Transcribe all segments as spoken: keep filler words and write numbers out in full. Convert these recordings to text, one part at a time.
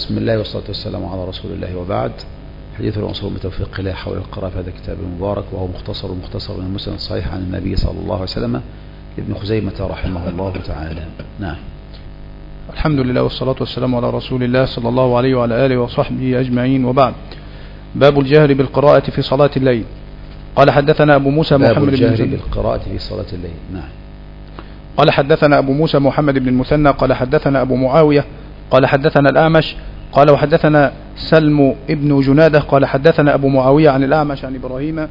بسم الله والصلاة والسلام على رسول الله، وبعد. حديث الأصول بتوفيق الله حول القراءة في هذا الكتاب المبارك، وهو مختصر مختصر من المسند الصحيح عن النبي صلى الله عليه وسلم لابن خزيمة رحمه الله تعالى. نعم. الحمد لله والصلاة والسلام على رسول الله صلى الله عليه وعلى آله وصحبه أجمعين، وبعد. باب الجهر بالقراءة في صلاة الليل. قال حدثنا أبو موسى محمد بن باب الجهر بالقراءة في صلاة الليل. نعم. قال حدثنا أبو موسى محمد بن المثنى قال حدثنا أبو معاوية قال حدثنا الأعمش قال وحدثنا سلم ابن جنادة قال حدثنا أبو معاوية عن الأعمش عن إبراهيم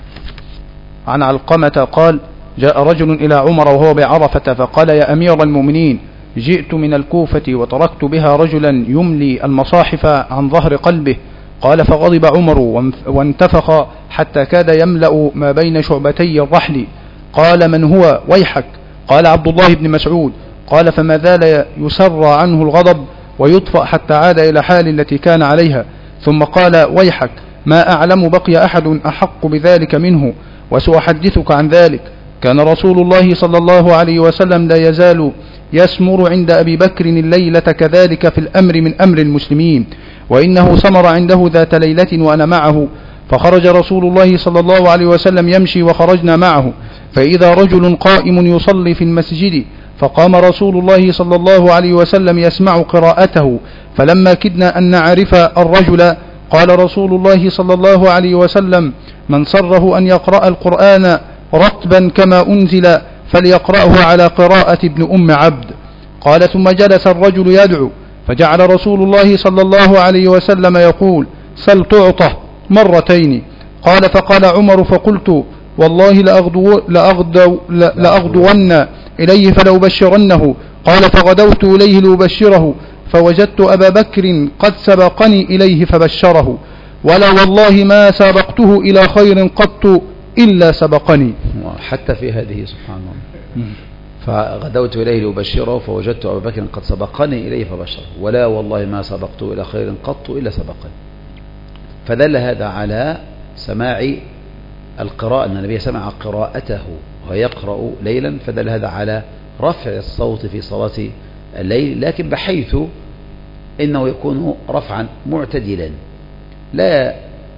عن علقمة قال جاء رجل إلى عمر وهو بعرفة فقال يا أمير المؤمنين جئت من الكوفة وتركت بها رجلا يملي المصاحف عن ظهر قلبه. قال فغضب عمر وانتفخ حتى كاد يملأ ما بين شعبتي الرحل. قال من هو ويحك؟ قال عبد الله بن مسعود. قال فما زال يسر عنه الغضب ويطفأ حتى عاد إلى حال التي كان عليها، ثم قال ويحك ما أعلم بقي أحد أحق بذلك منه وسأحدثك عن ذلك. كان رسول الله صلى الله عليه وسلم لا يزال يسمر عند أبي بكر الليلة كذلك في الأمر من أمر المسلمين، وإنه سمر عنده ذات ليلة وأنا معه، فخرج رسول الله صلى الله عليه وسلم يمشي وخرجنا معه، فإذا رجل قائم يصلي في المسجد، فقام رسول الله صلى الله عليه وسلم يسمع قراءته، فلما كدنا أن نعرف الرجل قال رسول الله صلى الله عليه وسلم من سره أن يقرأ القرآن رتبا كما أنزل فليقرأه على قراءة ابن أم عبد. قال ثم جلس الرجل يدعو، فجعل رسول الله صلى الله عليه وسلم يقول سل تعطه مرتين. قال فقال عمر فقلت والله لأغدو لأغدو لأغدون إليه فلأبشرنه. قال فغدوت إليه لأبشره فوجدت أبا بكر قد سبقني إليه فبشره، ولا والله ما سبقته إلى خير قط إلا سبقني. حتى في هذه سبحان الله، فغدوت إليه لأبشره فوجدت أبا بكر قد سبقني إليه فبشره، ولا والله ما سبقته إلى خير قط إلا سبقني. فدل هذا على سماع القراءة، أن النبي سمع قراءته ويقرأ ليلا، فدل هذا على رفع الصوت في صلاة الليل، لكن بحيث إنه يكون رفعا معتدلا، لا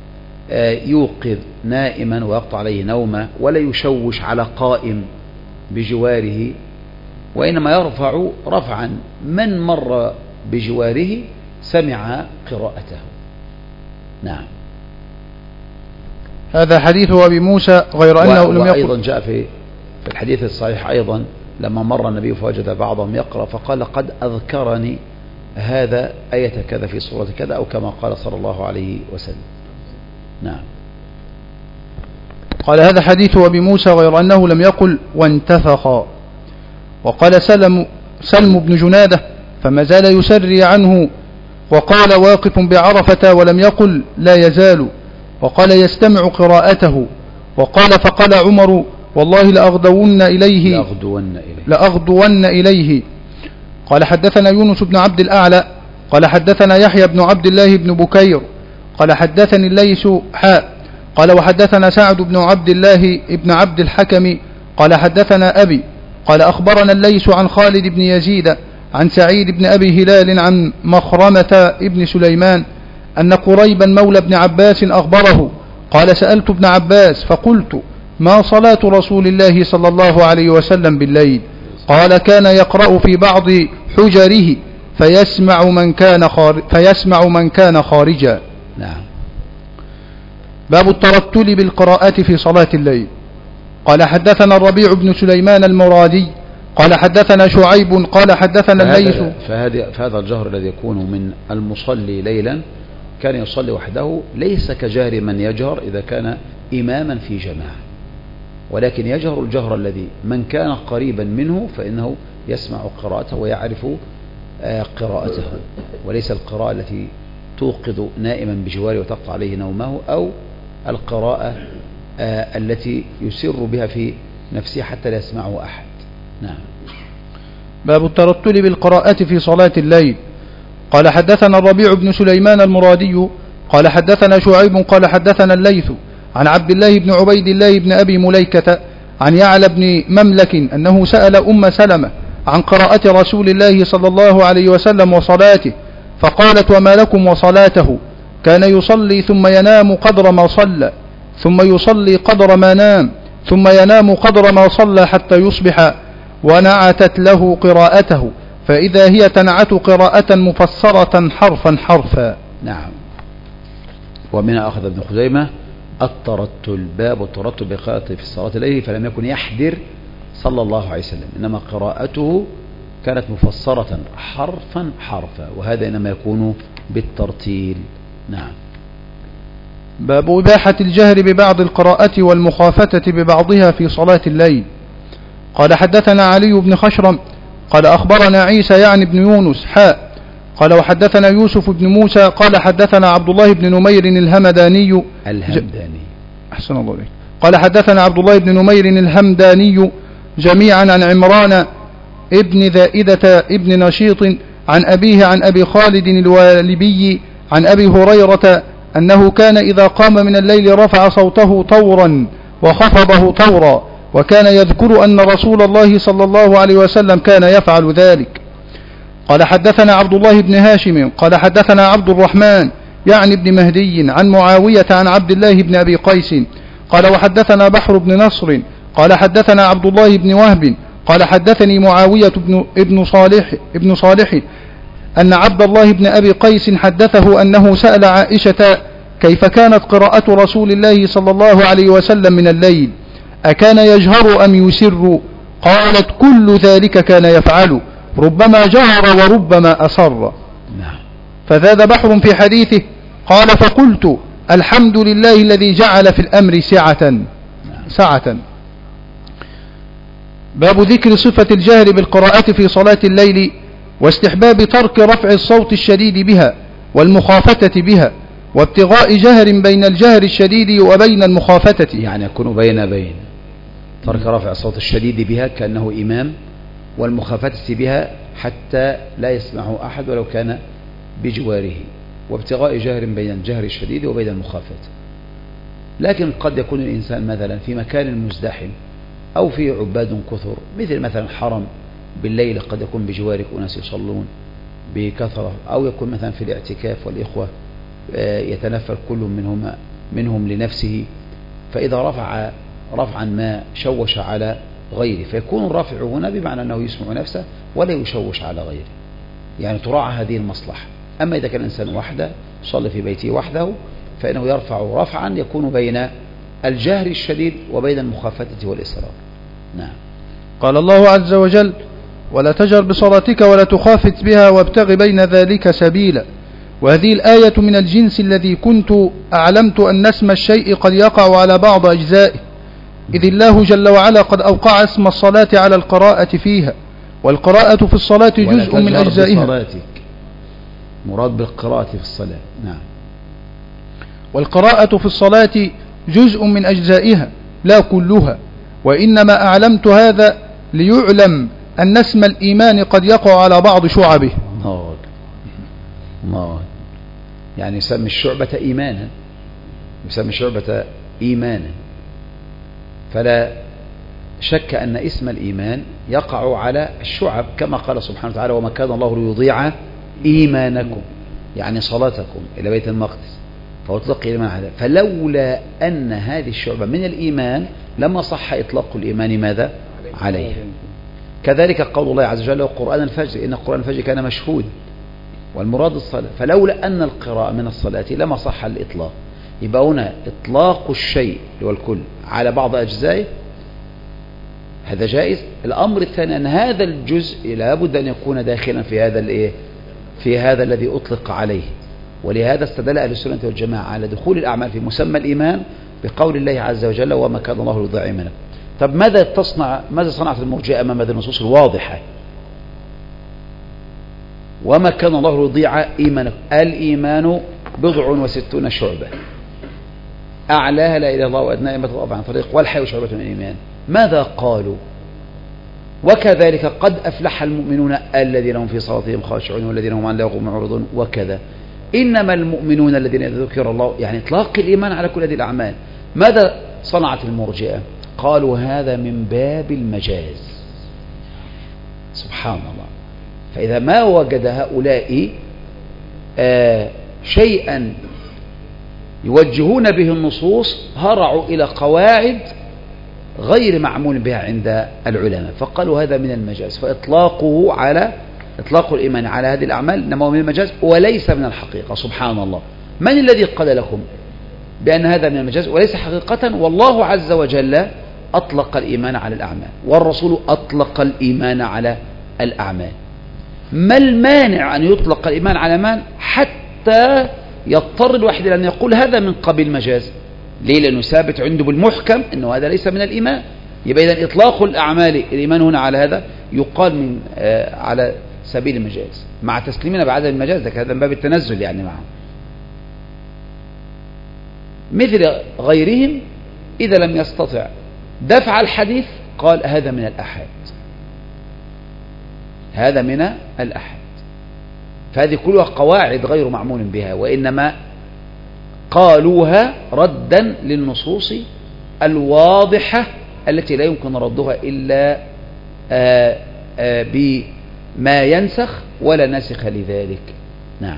يوقظ نائما ويقطع عليه نومه، ولا يشوش على قائم بجواره، وإنما يرفع رفعا من مر بجواره سمع قراءته. نعم. هذا حديث أبي موسى غير أنه لم يقل. وأيضا جاء في في الحديث الصحيح أيضا لما مر النبي فوجد بعضهم يقرأ فقال قد أذكرني هذا آية كذا في سورة كذا، أو كما قال صلى الله عليه وسلم. نعم. قال هذا حديث أبي موسى غير أنه لم يقل وانتفخ. وقال سلم سلم بن جنادة فما زال يسري عنه، وقال واقف بعرفة ولم يقل لا يزال، وقال يستمع قراءته. وقال فقال عمر والله لأغدون إليه لأغدون إليه, لأغدون إليه. قال حدثنا يونس بن عبد الأعلى قال حدثنا يحيى بن عبد الله بن بكير قال حدثني الليث حاء قال وحدثنا سعد بن عبد الله بن عبد الحكم قال حدثنا أبي قال أخبرنا الليث عن خالد بن يزيد عن سعيد بن أبي هلال عن مخرمة ابن سليمان أن قريبا مولى ابن عباس أخبره قال سألت ابن عباس فقلت ما صلاة رسول الله صلى الله عليه وسلم بالليل؟ قال كان يقرأ في بعض حجره فيسمع من كان خارج فيسمع من كان خارجا. نعم. باب الترتل بالقراءة في صلاة الليل. قال حدثنا الربيع بن سليمان المرادي قال حدثنا شعيب قال حدثنا الليث. فهذا الجهر الذي يكون من المصلي ليلا كان يصلي وحده ليس كجهر من يجهر إذا كان إماما في جماعة، ولكن يجهر الجهر الذي من كان قريبا منه فإنه يسمع قراءته ويعرف قراءته، وليس القراءة التي توقظ نائما بجواره وتقطع عليه نومه، أو القراءة التي يسر بها في نفسه حتى لا يسمعه أحد. نعم. باب الترتل بالقراءة في صلاة الليل. قال حدثنا الربيع بن سليمان المرادي قال حدثنا شعيب قال حدثنا الليث عن عبد الله بن عبيد الله بن أبي مليكة عن يعلى بن مملك أنه سأل أم سلمة عن قراءة رسول الله صلى الله عليه وسلم وصلاته، فقالت: وما لكم وصلاته؟ كان يصلي ثم ينام قدر ما صلى، ثم يصلي قدر ما نام، ثم ينام قدر ما صلى حتى يصبح. ونعتت له قراءته، فإذا هي تنعت قراءة مفسرة حرفا حرفا. نعم. ومن أخذ ابن خزيمة الترتل، باب الترتل بقراءته في الصلاة الليل، فلم يكن يحدر صلى الله عليه وسلم، إنما قراءته كانت مفسرة حرفا حرفا، وهذا إنما يكون بالترتيل. نعم. باب إباحة الجهر ببعض القراءة والمخافتة ببعضها في صلاة الليل. قال حدثنا علي بن خشرم قال أخبرنا عيسى يعني بن يونس حاء قال وحدثنا يوسف بن موسى قال حدثنا عبد الله بن نمير الهمداني الهمداني أحسن الله عليك قال حدثنا عبد الله بن نمير الهمداني جميعا عن عمران ابن ذائدة ابن نشيط عن أبيه عن أبي خالد الوالبي عن أبي هريرة أنه كان إذا قام من الليل رفع صوته طورا وخفضه طورا، وكان يذكر أن رسول الله صلى الله عليه وسلم كان يفعل ذلك. قال حدثنا عبد الله بن هاشم قال حدثنا عبد الرحمن يعني ابن مهدي عن معاوية عن عبد الله بن أبي قيس قال وحدثنا بحر بن نصر قال حدثنا عبد الله بن وهب قال حدثني معاوية بن ابن صالح ابن صالح أن عبد الله بن أبي قيس حدثه أنه سأل عائشة كيف كانت قراءة رسول الله صلى الله عليه وسلم من الليل، أكان يجهر أم يسر؟ قالت كل ذلك كان يفعل، ربما جهر وربما أسر. فزاد بحر في حديثه قال فقلت الحمد لله الذي جعل في الأمر سعة سعة. باب ذكر صفة الجهر بالقراءة في صلاة الليل واستحباب ترك رفع الصوت الشديد بها والمخافتة بها، وابتغاء جهر بين الجهر الشديد وبين المخافتة، يعني يكون بين بين ترك رفع الصوت الشديد بها كأنه إمام، والمخافتة بها حتى لا يسمعه أحد ولو كان بجواره، وابتغاء جهر بين الجهر الشديد وبين المخافة. لكن قد يكون الإنسان مثلا في مكان مزدحم أو في عباد كثر، مثل مثلا حرم بالليل قد يكون بجوارك أناس يصلون بكثرة، أو يكون مثلا في الاعتكاف والإخوة يتنفل كل منهم منهم لنفسه، فإذا رفع رفعا ما شوش على غيره، فيكون الرفع هنا بمعنى أنه يسمع نفسه ولا يشوش على غيره، يعني تراعى هذه المصلحة. أما إذا كان الإنسان وحده يصلي في بيته وحده فإنه يرفع رفعا يكون بين الجهر الشديد وبين المخافتة والإصرار. نعم. قال الله عز وجل ولا تجهر بصلاتك ولا تخافت بها وابتغ بين ذلك سبيلا، وهذه الآية من الجنس الذي كنت أعلمت أن اسم الشيء قد يقع على بعض أجزائه، إذ الله جل وعلا قد أوقع اسم الصلاة على القراءة فيها، والقراءة في الصلاة جزء من أجزائها. مراد بالقراءة في الصلاة. نعم. والقراءة في الصلاة جزء من أجزائها لا كلها، وإنما أعلمت هذا ليعلم أن اسم الإيمان قد يقع على بعض شعبه. نعم. نعم. يعني يسمي الشعبة إيمانا، يسمي الشعبة إيمانا، فلا شك أن اسم الإيمان يقع على الشعب، كما قال سبحانه وتعالى وما كان الله ليضيع إيمانكم، يعني صلاتكم إلى بيت المقدس، فأطلق الإيمان على، فلولا أن هذه الشعبة من الإيمان لما صح إطلاق الإيمان ماذا عليها. كذلك قول الله عز وجل وقرآن الفجر إن قرآن الفجر كان مشهود، والمراد الصلاة، فلولا أن القراءة من الصلاة لما صح الإطلاق. يبقى هنا إطلاق الشيء والكل على بعض أجزائه هذا جائز. الأمر الثاني أن هذا الجزء لابد أن يكون داخلا في هذا الإيه في هذا الذي أطلق عليه، ولهذا استدل أهل السنة والجماعة على دخول الأعمال في مسمى الإيمان بقول الله عز وجل وما كان الله ليضيع إيمانكم. طب ماذا تصنع ماذا صنعت المرجئة أمام هذه النصوص الواضحة؟ وما كان الله ليضيع إيمانكم، الإيمان بضع وستون شعبة، أعلاها لا إله إلا الله وأدناها إماتة الأربع عن طريق والحي شعبة من الإيمان. ماذا قالوا؟ وكذلك قد أفلح المؤمنون الذين هم في صلاتهم خاشعون والذين هم عن لغو معرضون، وكذا إنما المؤمنون الذين إذا ذكر الله، يعني إطلاق الإيمان على كل هذه الأعمال. ماذا صنعت المرجئة؟ قالوا هذا من باب المجاز. سبحان الله. فإذا ما وجد هؤلاء آه شيئا يوجهون به النصوص هرعوا إلى قواعد غير معمول بها عند العلماء، فقالوا هذا من المجاز، فإطلاقه على إطلاق الإيمان على هذه الأعمال إنما هو من المجاز وليس من الحقيقة. سبحان الله، من الذي قال لكم بأن هذا من المجاز وليس حقيقة؟ والله عز وجل أطلق الإيمان على الأعمال، والرسول أطلق الإيمان على الأعمال. ما المانع أن يطلق الإيمان على الأعمال حتى يضطر الواحد إلى أن يقول هذا من قبيل مجاز؟ ليه؟ لأنه ثابت عنده بالمحكم أنه هذا ليس من الإيمان. يبقى إذن إطلاق الأعمال الإيمان هنا على هذا يقال من آه على سبيل المجاز، مع تسليمنا بعدم المجاز، ده هذا من باب التنزل يعني معه. مثل غيرهم إذا لم يستطع دفع الحديث قال هذا من الأحاد، هذا من الأحاد. فهذه كلها قواعد غير معمول بها، وإنما قالوها ردا للنصوص الواضحة التي لا يمكن ردها إلا آآ آآ بما ينسخ ولا ناسخ لذلك. نعم.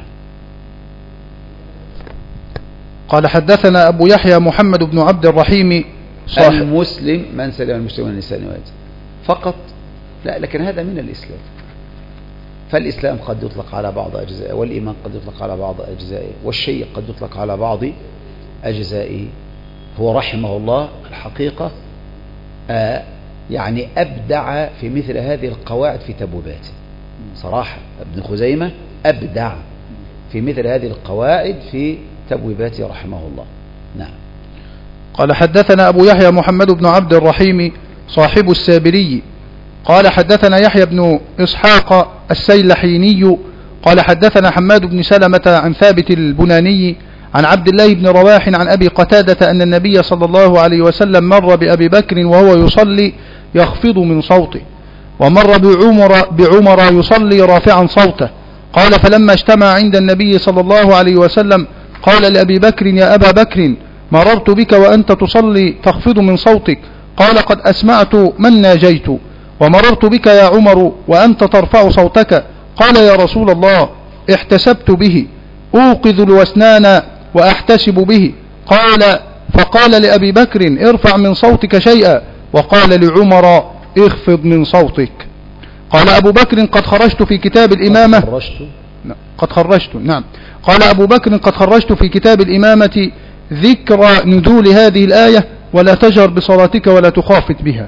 قال حدثنا أبو يحيى محمد بن عبد الرحيم صاحب المسلم من سلم المسلمون من لسانه ويده فقط، لا، لكن هذا من الإسلام. فالإسلام قد يطلق على بعض أجزائه، والإيمان قد يطلق على بعض أجزائه، والشيء قد يطلق على بعض أجزائه. هو رحمه الله الحقيقة آه يعني أبدع في مثل هذه القواعد في تبويباته صراحة. ابن خزيمة أبدع في مثل هذه القواعد في تبويباته رحمه الله. نعم. قال حدثنا أبو يحيى محمد بن عبد الرحيم صاحب السابري قال حدثنا يحيى بن إسحاق السيلحيني قال حدثنا حماد بن سلمة عن ثابت البناني عن عبد الله بن رواح عن أبي قتادة أن النبي صلى الله عليه وسلم مر بأبي بكر وهو يصلي يخفض من صوته، ومر بعمر, بعمر يصلي رافعا صوته. قال فلما اجتمع عند النبي صلى الله عليه وسلم قال لأبي بكر يا أبا بكر مررت بك وأنت تصلي تخفض من صوتك، قال قد أسمعت من ناجيت. ومررت بك يا عمر وأنت ترفع صوتك، قال يا رسول الله احتسبت به أوقظ الوسنان وأحتسب به. قال فقال لأبي بكر ارفع من صوتك شيئا، وقال لعمر اخفض من صوتك. قال أبو بكر قد خرجت في كتاب الإمامة قد خرجت, قد خرجت نعم قال أبو بكر قد خرجت في كتاب الإمامة ذكر نزول هذه الآية ولا تجهر بصلاتك ولا تخافت بها.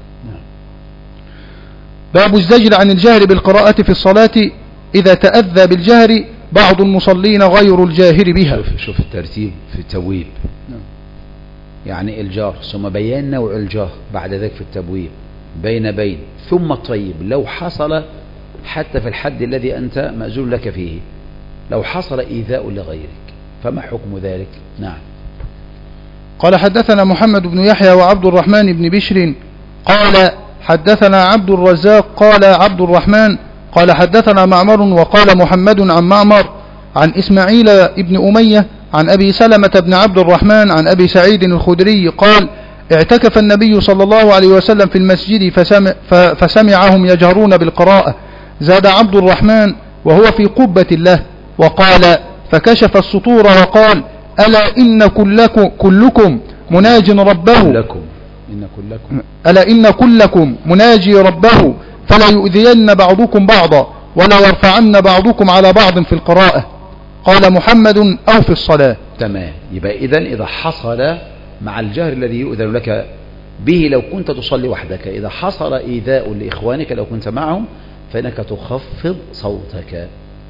باب الزجر عن الجهر بالقراءة في الصلاة إذا تأذى بالجهر بعض المصلين غير الجاهر بها. شوف, شوف الترتيب في التبويب، يعني الجار ثم بيان نوع الجهر، بعد ذلك في التبويب بين بين ثم طيب. لو حصل حتى في الحد الذي أنت مأذون لك فيه لو حصل إيذاء لغيرك فما حكم ذلك؟ نعم. قال حدثنا محمد بن يحيى وعبد الرحمن بن بشر قال حدثنا عبد الرزاق قال عبد الرحمن قال حدثنا معمر وقال محمد عن معمر عن إسماعيل بن أمية عن أبي سلمة بن عبد الرحمن عن أبي سعيد الخدري قال اعتكف النبي صلى الله عليه وسلم في المسجد فسمع فسمعهم يجهرون بالقراءة. زاد عبد الرحمن وهو في قبة له وقال فكشف السطور وقال ألا إن كلكم, كلكم مناج ربه كلكم إن كلكم ألا إن كلكم مناجي ربه فلا يؤذين بعضكم بعضا ولا يرفعن بعضكم على بعض في القراءة. قال محمد أو في الصلاة. تمام. يبقى إذن إذا حصل مع الجهر الذي يؤذن لك به لو كنت تصلي وحدك، إذا حصل إيذاء لإخوانك لو كنت معهم فإنك تخفض صوتك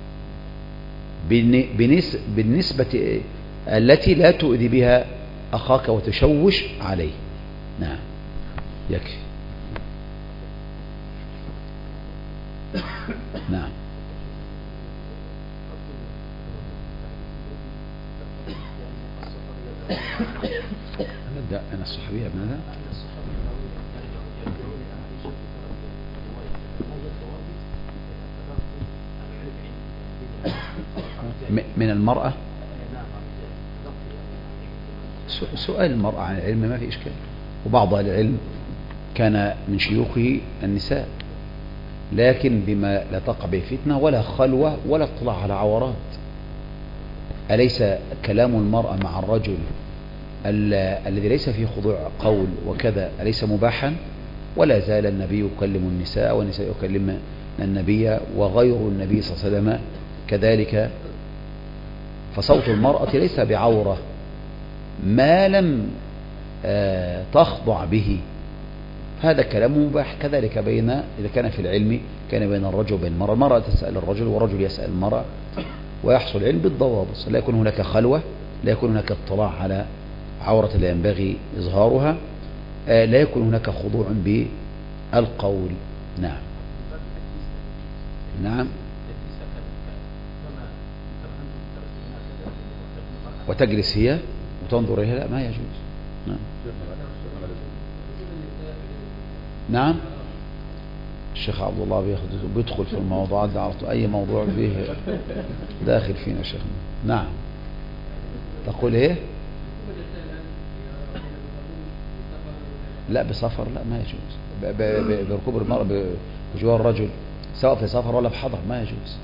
بالنسبة التي لا تؤذي بها أخاك وتشوش عليه. نعم يكفي. نعم. نبدأ أنا الصحابية بماذا؟ من المرأة. سؤال المرأة عن العلم ما في إشكال، وبعض أهل العلم كان من شيوخه النساء، لكن بما لا تقع به فتنة ولا خلوة ولا اطلاع على عورات، أليس كلام المرأة مع الرجل الذي ليس فيه خضوع قول وكذا أليس مباحا؟ ولا زال النبي يكلم النساء والنساء يكلمن النبي وغير النبي صلى الله عليه وسلم كذلك. فصوت المرأة ليس بعورة ما لم تخضع به، هذا كلام مباح. كذلك بين إذا كان في العلم كان بين الرجل وبين المرأة، المرأة تسأل الرجل والرجل يسأل المرأة، ويحصل علم بالضوابط، لا يكون هناك خلوة، لا يكون هناك اطلاع على عورة لا ينبغي إظهارها، لا يكون هناك خضوع بالقول. نعم نعم. وتجلس هي وتنظر إليها، لا ما يجوز. نعم نعم. الشيخ عبد الله بيدخل في الموضوعات ده على طول، أي موضوع به داخل فينا شيخ. نعم. تقول إيه؟ لا بسفر لا ما يجوز، بركوب المرأة بجوار الرجل سواء في سفر ولا في حضر ما يجوز.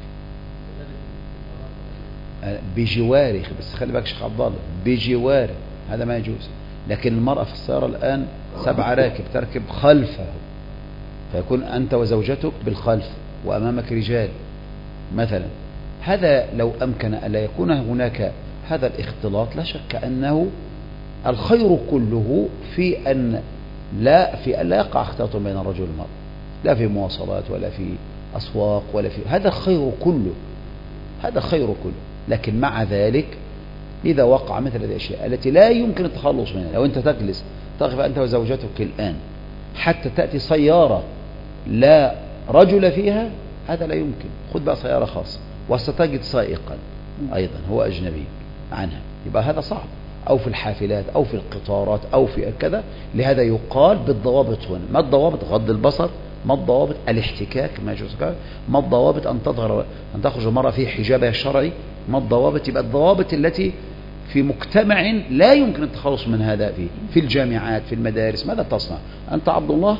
بجواره، بس خلي بالك شيخ عبد الله، بجواره هذا ما يجوز. لكن المرأة في السيارة الآن سبع راكب تركب خلفه، فيكون أنت وزوجتك بالخلف وأمامك رجال مثلا، هذا لو أمكن ألا يكون هناك هذا الاختلاط لا شك أنه الخير كله في أن لا في أن لا يقع اختلاط بين الرجل والمرأة، لا في مواصلات ولا في أسواق ولا في، هذا الخير كله، هذا الخير كله. لكن مع ذلك إذا وقع مثل هذه الأشياء التي لا يمكن التخلص منها، لو أنت تجلس تقف أنت وزوجتك الآن حتى تأتي سيارة لا رجل فيها، هذا لا يمكن. خذ بقى سيارة خاصة وستجد سائقا أيضا هو أجنبي عنها، يبقى هذا صعب. أو في الحافلات أو في القطارات أو في كذا. لهذا يقال بالضوابط هنا. ما الضوابط؟ غض البصر. ما الضوابط؟ الاحتكاك ما يجوز. ما الضوابط؟ أن تظهر أن تخرج المرأة في حجابها الشرعي. ما الضوابط؟ يبقى الضوابط التي في مجتمع لا يمكن التخلص من هذا فيه، في الجامعات في المدارس. ماذا تصنع أنت عبد الله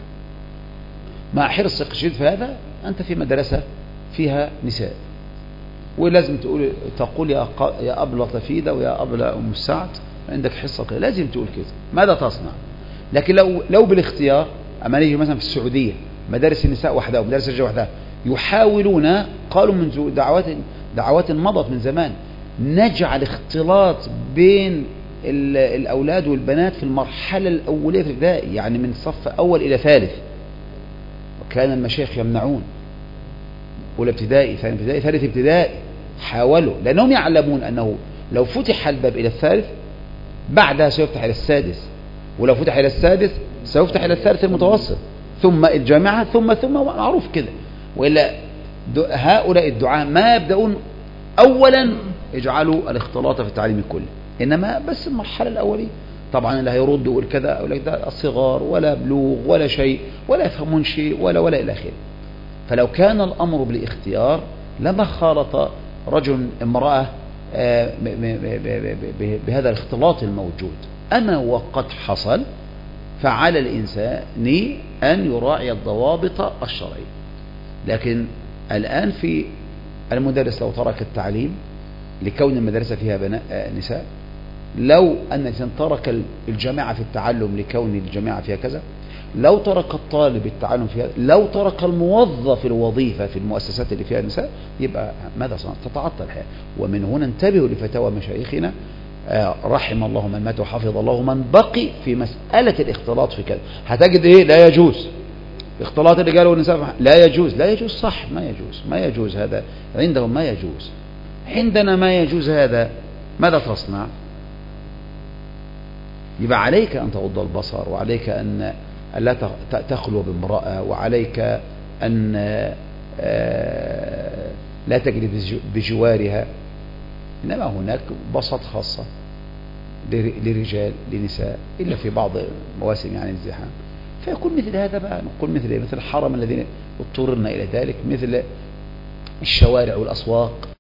مع حرصك الشديد في هذا؟ أنت في مدرسة فيها نساء ولازم تقول تقول يا يا أبلة تفيدة ويا أبلة أم السعد، عندك حصة كده لازم تقول كده. ماذا تصنع؟ لكن لو لو بالاختيار، أما نيجي مثلا في السعودية مدارس النساء وحدها ومدارس الرجال وحدها، يحاولون قالوا من دعوات دعوات مضت من زمان نجعل اختلاط بين الأولاد والبنات في المرحلة الأولية في الابتدائي، يعني من صف أول إلى ثالث، وكان المشايخ يمنعون. أولى ابتدائي ثاني ابتدائي ثالث ابتدائي، حاولوا لأنهم يعلمون أنه لو فتح الباب إلى الثالث بعدها سيفتح إلى السادس، ولو فتح إلى السادس سيفتح إلى الثالث المتوسط، ثم الجامعة، ثم ثم معروف كده. وإلا هؤلاء الدعاة ما يبدأون أولا يجعلوا الاختلاط في التعليم كله، إنما بس المرحلة الأولية. طبعا اللي هيرد ويقول كذا أو ده الصغار ولا بلوغ ولا شيء ولا يفهمون شيء ولا ولا إلى آخره. فلو كان الأمر بالاختيار لما خالط رجل امرأة بهذا الاختلاط الموجود. أما وقد حصل فعلى الإنسان أن يراعي الضوابط الشرعية. لكن الآن في المدرس لو ترك التعليم لكون المدرسة فيها بناء نساء، لو أن الإنسان ترك الجامعة في التعلم لكون الجامعة فيها كذا، لو ترك الطالب التعلم فيها، لو ترك الموظف الوظيفة في المؤسسات اللي فيها نساء، يبقى ماذا صنع؟ تتعطل الحياة. ومن هنا انتبهوا لفتاوى مشايخنا، رحم الله من مات وحفظ الله من بقي في مسألة الاختلاط في كذا. هتجد ايه؟ لا يجوز اختلاط الرجال والنساء، لا يجوز لا يجوز صح، ما يجوز ما يجوز هذا عندهم، ما يجوز. عندنا ما يجوز هذا، ماذا تصنع؟ يبقى عليك أن تغض البصر، وعليك أن لا تخلو بامرأة، وعليك أن لا تجلس بجوارها. إنما هناك بساط خاصة لرجال لنساء إلا في بعض مواسم يعني الزحام، فيكون مثل هذا بقى نقول مثل مثل الحرم الذين اضطررنا إلى ذلك، مثل الشوارع والأسواق.